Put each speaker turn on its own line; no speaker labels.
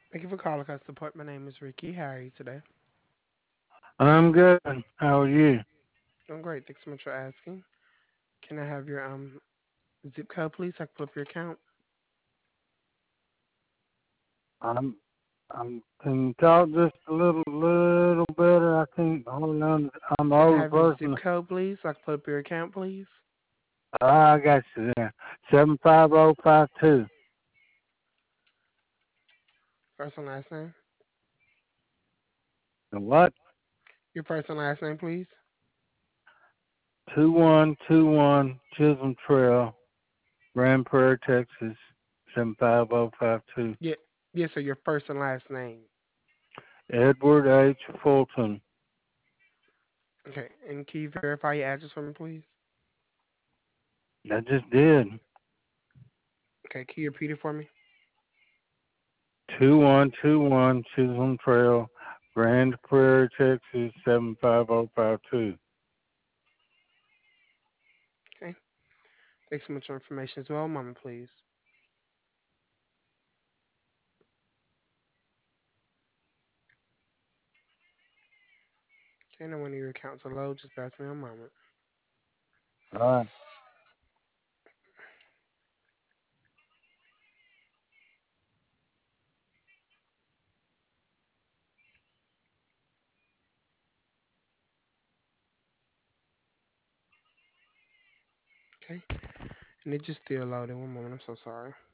Thank you for calling us support. My name is Ricky. How are you today?
I'm good. How are you?
I'm great. Thanks so much for asking. Can I have your zip code, please? So I can pull up your account.
I'm can you talk just a little better? I can't hold on. I'm an
Can I
older
have your zip
person.
code, please? So I can pull up your account, please.
I got you there. 75052.
First and last name.
The what?
Your first and last name, please.
2121 Chisholm Trail, Grand Prairie, Texas. 75052.
Yeah, yes, sir. Your first and last name.
Edward H. Fulton.
Okay. And can you verify your address for me, please?
I just did.
Okay. Can you repeat it for me?
2121 Chisholm Trail, Grand Prairie, Texas. 75052.
Okay. Thanks so much for information as well. Moment, please. Okay. Now when your accounts are low, just pass me a moment.
All right.
Okay. And it just still loading. One moment. I'm so sorry.